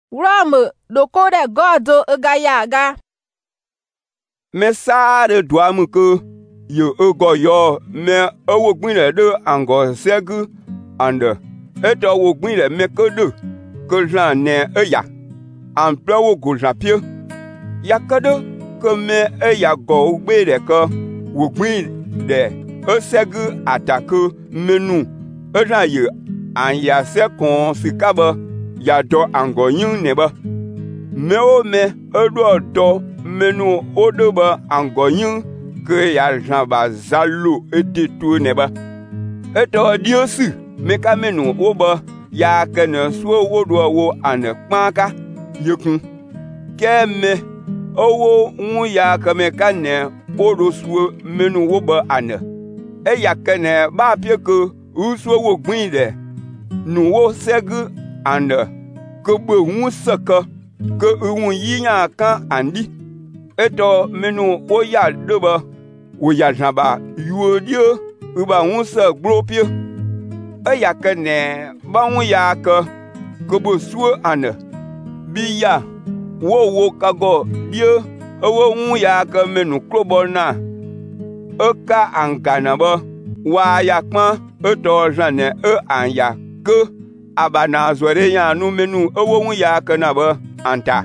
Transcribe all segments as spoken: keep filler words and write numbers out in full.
Rome doko de godo egayaga. Me sa de douam que yo ego yo me owo gbin de ango segu ande eto wo gbin de me que de que jan ne eya en plan wo go jan pie ya que de que me eya go gbe de que wo gbin de e segu attaque menu e jan ye an ya se kon sikaba ya do ango yin ne ba me o me e do do menu odoba angoyin que ya jamba zalo ete tu neba eto diosi meka menu oba ya kene so wodo wo ane kpanka yekun keme owo wu ya kame kane odo so menu oba ane e ya kene ba pie ke uso wo gbin de nu wo segu ane ke bo wu saka ke wu yinya kan andi eto menu oya deba oya jamba yuodio uba unsa gropie eya kene ba wu ya ka kobo suo ane biya wo wo kago dio owo wu ya ka menu klobona eka angana ba wa ya pon eto jane e anya ke abana zore ya nu menu owo wu ya ka na ba anta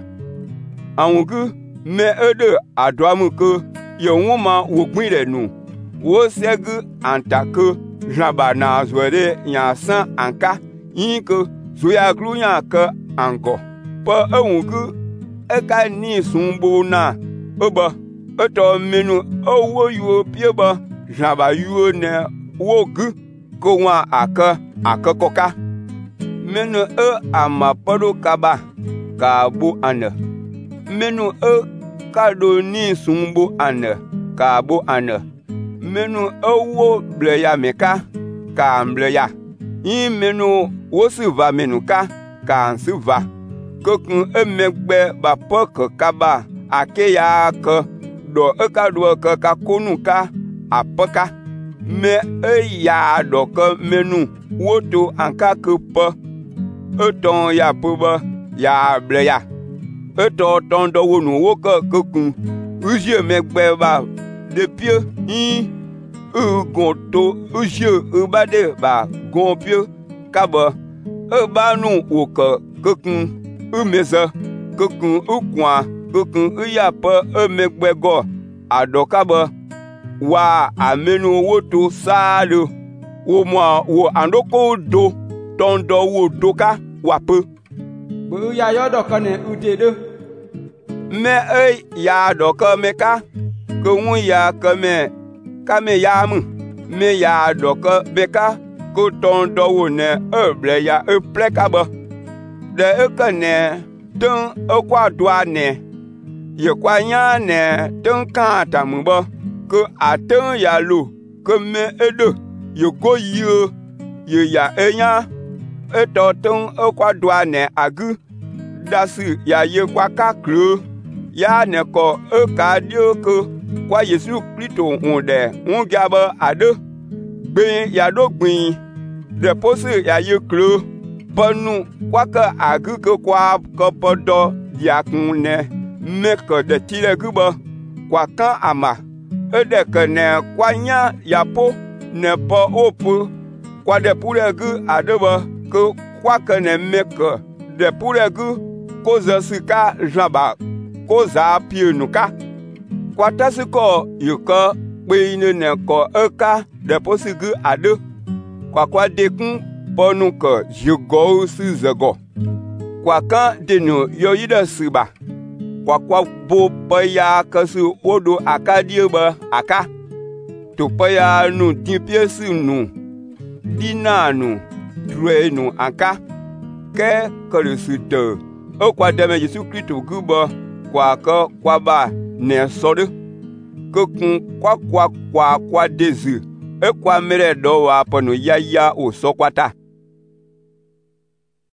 anwu me ede adwamu ke yo wuma wo gbin de nu wo segu antake jamba na zwere ya san anka yin ke zoya glu ya ke ango pa ewugu e ka ni sumbo na oba eto menu owo yo pie ba jamba yo ne wo gu ko wa aka akakoka menu e amapado kaba ka bu ane menu e kado ni sumbo ane ka bo ane menu owo bleya meka ka mbleya yin menu wo si va menu ka ka si va kokun emegbe ba pok kaba akeya ke do e ka do ke ka konu ka apaka me e ya do ke menu woto anka ke po eton ya poba ya bleya eto tondo wonu woka kokun uje megbe ba depuis in ugonto uje ubade ba gonpio kaba ebanu woka kokun umeza kokun ukwa kokun uyapa emegbe go adokaba wa amenu woto salo wo mo wo andoko do tondo wo doka wape bu ya yo do kan ute de me e ya do ka me ka ko wu ya ka me ka me ya mu me ya do ka be ka ko ton do wo ne e ble ya e ple ka ba de e ka ne ton e kwa do ne ye kwa nya ne ton ka ta mu ba ko aton ya lo ko me e do ye go yi ye ya e nya eto ton e kwa do ne agu dasi ya ye kwa ka kru ya ne ko e ka dio ko kwa Yesu Kristo unde ungaba ade gbe ya do gbin de pose ya ye kru ponu kwa ka agu ko kwa ko podo ya kun ne me ko de tire gubo kwa kan ama e de ke ne kwa nya ya po ne po opu kwa de pure gu ade ba ko kwa ke ne me ko de pure gu ko zasika jamba ko za pie nuka kwa tasiko yuka pe ine ne ko eka de posigu ade kwa kwa dekun ponu ko jigo si zego kwa kan denu yo yida siba kwa kwa bo paya kasu odo akadie ba aka to paya nu tipie si nu dinanu dre nu aka ke korisito o kwa deme Yesu Kristo gubo kwa ka kwa ba ne sode kokun kwa kwa kwa kwa dezi e kwa mere do wa ponu ya ya o sokwata